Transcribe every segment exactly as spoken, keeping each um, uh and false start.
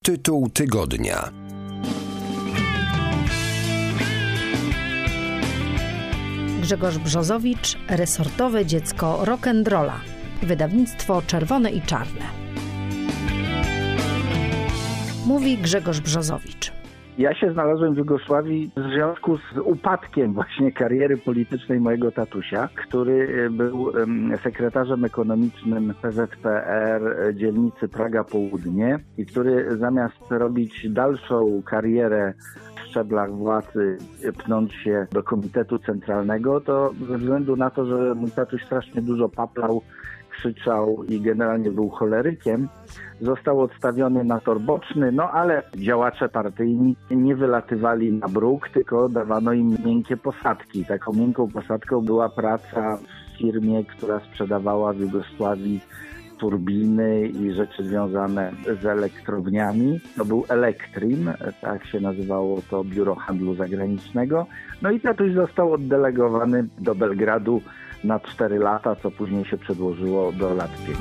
Tytuł tygodnia. Grzegorz Brzozowicz, resortowe dziecko rock'n'rolla. Wydawnictwo Czerwone i Czarne. Mówi Grzegorz Brzozowicz. Ja się znalazłem w Jugosławii w związku z upadkiem właśnie kariery politycznej mojego tatusia, który był sekretarzem ekonomicznym P Z P R dzielnicy Praga Południe i który zamiast robić dalszą karierę w szczeblach władzy, pnąć się do Komitetu Centralnego, to ze względu na to, że mój tatuś strasznie dużo paplał, krzyczał i generalnie był cholerykiem, został odstawiony na tor boczny, no ale działacze partyjni nie wylatywali na bruk, tylko dawano im miękkie posadki. Taką miękką posadką była praca w firmie, która sprzedawała w Jugosławii turbiny i rzeczy związane z elektrowniami. To był Elektrim, tak się nazywało to biuro handlu zagranicznego. No i tatuś został oddelegowany do Belgradu na cztery lata, co później się przedłożyło do lat pięć.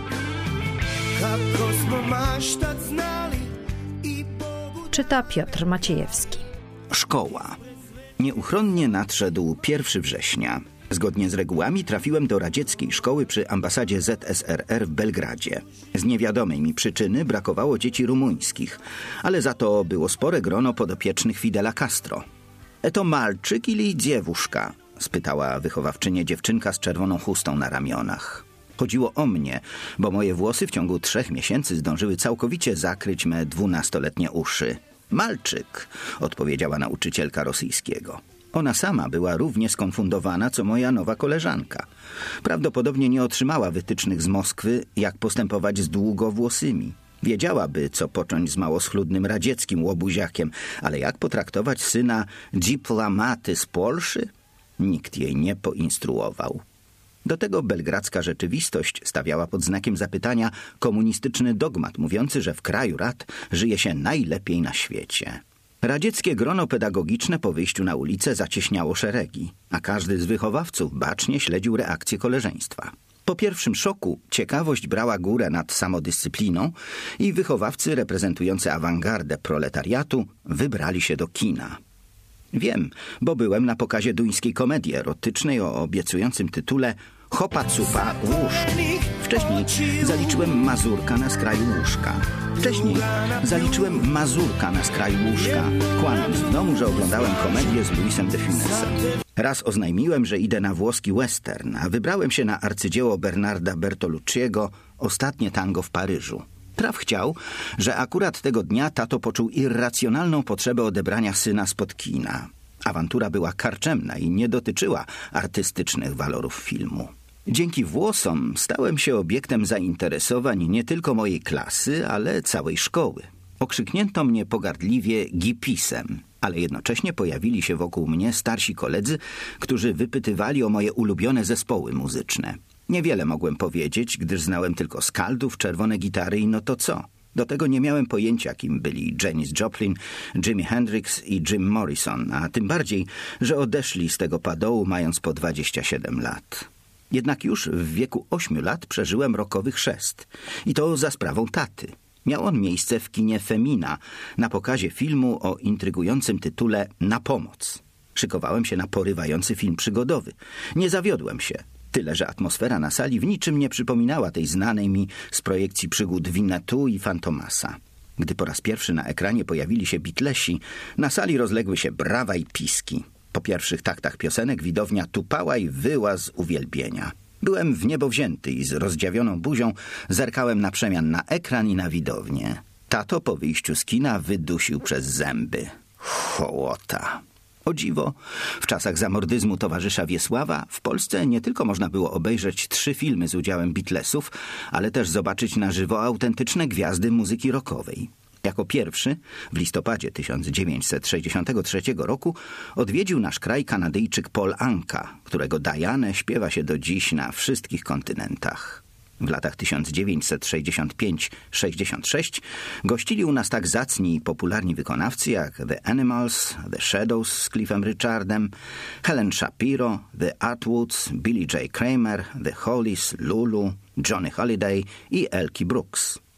Czyta Piotr Maciejewski. Szkoła. Nieuchronnie nadszedł pierwszego września. Zgodnie z regułami trafiłem do radzieckiej szkoły przy ambasadzie Z S R R w Belgradzie. Z niewiadomej mi przyczyny brakowało dzieci rumuńskich, ale za to było spore grono podopiecznych Fidela Castro. Eto malczyk ili dziewuszka? Spytała wychowawczynię dziewczynka z czerwoną chustą na ramionach. Chodziło o mnie, bo moje włosy w ciągu trzech miesięcy zdążyły całkowicie zakryć me dwunastoletnie uszy. Malczyk, odpowiedziała nauczycielka rosyjskiego. Ona sama była równie skonfundowana, co moja nowa koleżanka. Prawdopodobnie nie otrzymała wytycznych z Moskwy, jak postępować z długowłosymi. Wiedziałaby, co począć z mało schludnym radzieckim łobuziakiem, ale jak potraktować syna dyplomaty z Polszy? Nikt jej nie poinstruował. Do tego belgradzka rzeczywistość stawiała pod znakiem zapytania komunistyczny dogmat mówiący, że w kraju rad żyje się najlepiej na świecie. Radzieckie grono pedagogiczne po wyjściu na ulicę zacieśniało szeregi, a każdy z wychowawców bacznie śledził reakcję koleżeństwa. Po pierwszym szoku ciekawość brała górę nad samodyscypliną i wychowawcy reprezentujący awangardę proletariatu wybrali się do kina. Wiem, bo byłem na pokazie duńskiej komedii erotycznej o obiecującym tytule Hopa cupa łóżku. Wcześniej zaliczyłem Mazurka na skraju łóżka. Wcześniej zaliczyłem Mazurka na skraju łóżka, kłamiąc w domu, że oglądałem komedię z Luisem de Funèsem. Raz oznajmiłem, że idę na włoski western, a wybrałem się na arcydzieło Bernarda Bertolucciego Ostatnie tango w Paryżu. Traf chciał, że akurat tego dnia tato poczuł irracjonalną potrzebę odebrania syna spod kina. Awantura była karczemna i nie dotyczyła artystycznych walorów filmu. Dzięki włosom stałem się obiektem zainteresowań nie tylko mojej klasy, ale całej szkoły. Okrzyknięto mnie pogardliwie gipisem, ale jednocześnie pojawili się wokół mnie starsi koledzy, którzy wypytywali o moje ulubione zespoły muzyczne. Niewiele mogłem powiedzieć, gdyż znałem tylko skaldów, czerwone gitary i no to co. Do tego nie miałem pojęcia, kim byli Janis Joplin, Jimi Hendrix i Jim Morrison, a tym bardziej, że odeszli z tego padołu mając po dwadzieścia siedem lat. Jednak już w wieku ośmiu lat przeżyłem rockowy chrzest. I to za sprawą taty. Miał on miejsce w kinie Femina na pokazie filmu o intrygującym tytule Na pomoc. Szykowałem się na porywający film przygodowy. Nie zawiodłem się. Tyle, że atmosfera na sali w niczym nie przypominała tej znanej mi z projekcji przygód Winnettu i Fantomasa. Gdy po raz pierwszy na ekranie pojawili się Beatlesi, na sali rozległy się brawa i piski. Po pierwszych taktach piosenek widownia tupała i wyła z uwielbienia. Byłem w niebo wzięty i z rozdziawioną buzią zerkałem na przemian na ekran i na widownię. Tato po wyjściu z kina wydusił przez zęby. Hołota. O dziwo, w czasach zamordyzmu towarzysza Wiesława w Polsce nie tylko można było obejrzeć trzy filmy z udziałem Beatlesów, ale też zobaczyć na żywo autentyczne gwiazdy muzyki rockowej. Jako pierwszy w listopadzie tysiąc dziewięćset sześćdziesiątego trzeciego roku odwiedził nasz kraj Kanadyjczyk Paul Anka, którego Dianę śpiewa się do dziś na wszystkich kontynentach. W latach tysiąc dziewięćset sześćdziesiąt pięć sześćdziesiąt sześć gościli u nas tak zacni i popularni wykonawcy jak The Animals, The Shadows z Cliffem Richardem, Helen Shapiro, The Atwoods, Billy J. Kramer, The Hollies, Lulu, Johnny Holiday i Elkie Brooks.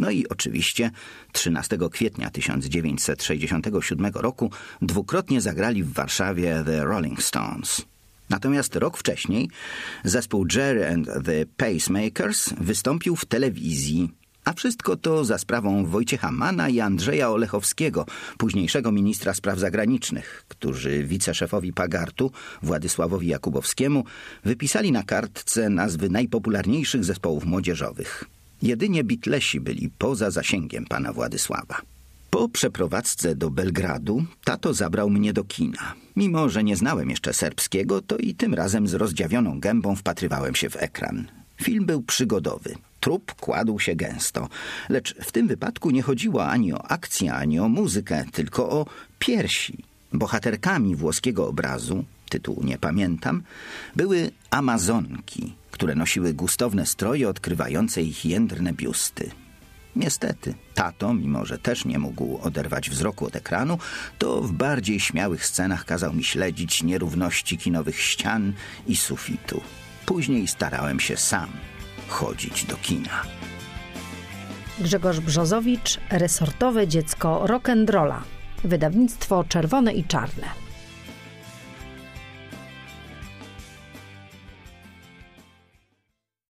No i oczywiście trzynastego kwietnia tysiąc dziewięćset sześćdziesiątego siódmego roku dwukrotnie zagrali w Warszawie The Rolling Stones. Natomiast rok wcześniej zespół Jerry and the Pacemakers wystąpił w telewizji, a wszystko to za sprawą Wojciecha Manna i Andrzeja Olechowskiego, późniejszego ministra spraw zagranicznych, którzy wiceszefowi Pagartu, Władysławowi Jakubowskiemu, wypisali na kartce nazwy najpopularniejszych zespołów młodzieżowych. Jedynie Beatlesi byli poza zasięgiem pana Władysława. Po przeprowadzce do Belgradu tato zabrał mnie do kina. Mimo że nie znałem jeszcze serbskiego, to i tym razem z rozdziawioną gębą wpatrywałem się w ekran. Film był przygodowy. Trup kładł się gęsto. Lecz w tym wypadku nie chodziło ani o akcję, ani o muzykę, tylko o piersi. Bohaterkami włoskiego obrazu, tytułu nie pamiętam, były Amazonki, które nosiły gustowne stroje odkrywające ich jędrne biusty. Niestety, tato, mimo że też nie mógł oderwać wzroku od ekranu, to w bardziej śmiałych scenach kazał mi śledzić nierówności kinowych ścian i sufitu. Później starałem się sam chodzić do kina. Grzegorz Brzozowicz, resortowe dziecko rock'n'rolla. Wydawnictwo Czerwone i Czarne.